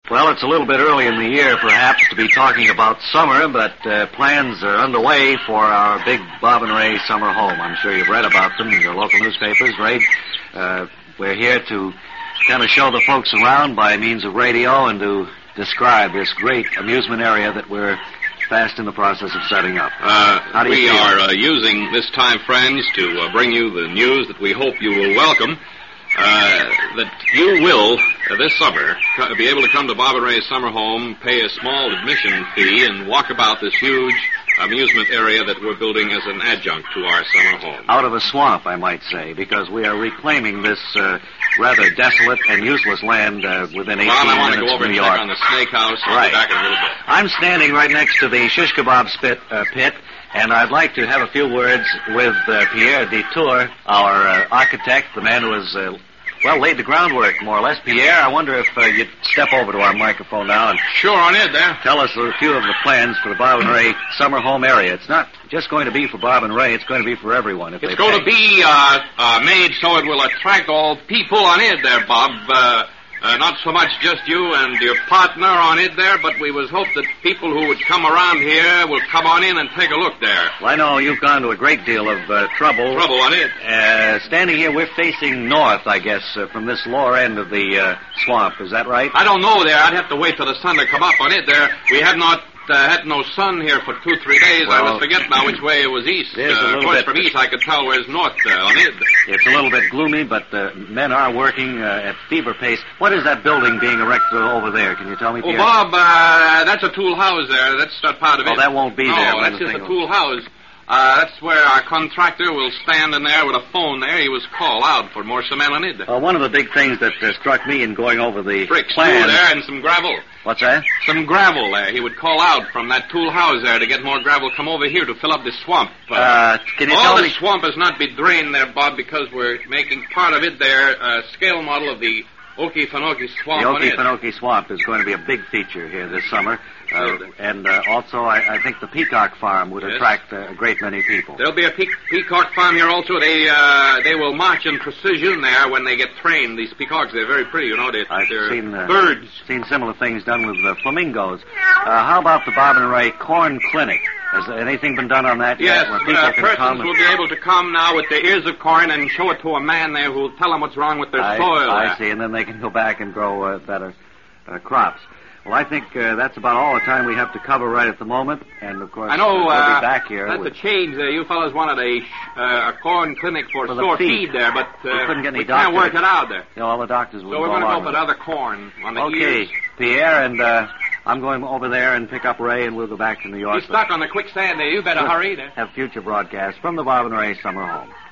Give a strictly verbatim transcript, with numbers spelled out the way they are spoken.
Well, it's a little bit early in the year, perhaps, to be talking about summer, but uh, plans are underway for our big Bob and Ray summer home. I'm sure you've read about them in your local newspapers, Ray. Uh, we're here to kind of show the folks around by means of radio and to describe this great amusement area that we're fast in the process of setting up. Uh, How do you we feel? are uh, using this time, friends, to uh, bring you the news that we hope you will welcome. Uh, that you will, uh, this summer, co- be able to come to Bob and Ray's summer home, pay a small admission fee, and walk about this huge amusement area that we're building as an adjunct to our summer home. Out of a swamp, I might say, because we are reclaiming this uh, rather desolate and useless land uh, within eighteen Ron, I want to minutes go over of and New check York. on the snake house. I'll Right. be back in a little bit. I'm standing right next to the shish kebab spit, uh, pit, and I'd like to have a few words with uh, Pierre Detour, our uh, architect, the man who has, uh, well, laid the groundwork, more or less. Pierre, I wonder if uh, you'd step over to our microphone now and Sure, on it there. tell us a few of the plans for the Bob and Ray summer home area. It's not just going to be for Bob and Ray, it's going to be for everyone. If It's they going pay. to be uh, uh, made so it will attract all people on it there, Bob. Uh, uh, not so much just you and your partner on it there, but we was hope that people who would come around here will come on in and take a look there. Well, I know you've gone to a great deal of uh, trouble. Trouble on it. Uh, standing here, we're facing north, I guess, uh, from this lower end of the uh, swamp. Is that right? I don't know there. I'd have to wait for the sun to come up on it there. We have not uh, had no sun here for two, three days. I Well, was forgetting now which way it was east. there's a Uh, of little course, bit- from east I could tell where's north there on it. It's a little bit gloomy, but uh, men are working uh, at fever pace. What is that building being erected over there? Can you tell me, Oh, Pierre? Bob, uh, that's a tool house there. That's not part of it. Oh, that won't be no, there when that's the just thing a will- tool house. Uh, that's where our contractor will stand in there with a phone there. He was called out for more cement on it. Uh, one of the big things that uh, struck me in going over the Bricks, plan... too, there, and some gravel. What's that? Some gravel there. He would call out from that tool house there to get more gravel. Come over here to fill up the swamp. Uh, can you all tell the me... swamp is not be drained there, Bob, because we're making part of it there, a scale model of the Okefenokee Swamp The on it. Okefenokee Swamp is going to be a big feature here this summer. Uh, and uh, also, I, I think the Peacock Farm would Yes. attract uh, a great many people. There'll be a pe- peacock farm here also. They uh, they will march in precision there when they get trained. These peacocks, they're very pretty, you know. They, I've they're seen, uh, birds. seen similar things done with the flamingos. Uh, how about the Bob and Ray Corn Clinic? Has anything been done on that Yes, yet? Where uh, people can persons come will and... be able to come now with their ears of corn and show it to a man there who will tell them what's wrong with their I, soil. I there. see, and then they can go back and grow uh, better uh, crops. Well, I think uh, that's about all the time we have to cover right at the moment. And, of course, I know. uh, we'll uh, be back here. That's with- a change there. You fellas wanted a sh- uh, a corn clinic for, For the sore feed. feed there, but uh, We couldn't get any we can't doctors. work it out there. You know, all the doctors will So we're go going to along go with for it. other corn on the Okay, ears. Pierre, and uh, I'm going over there and pick up Ray, and we'll go back to New York. You're stuck on the quicksand there. You better hurry there. Have future broadcasts from the Bob and Ray Summer Home.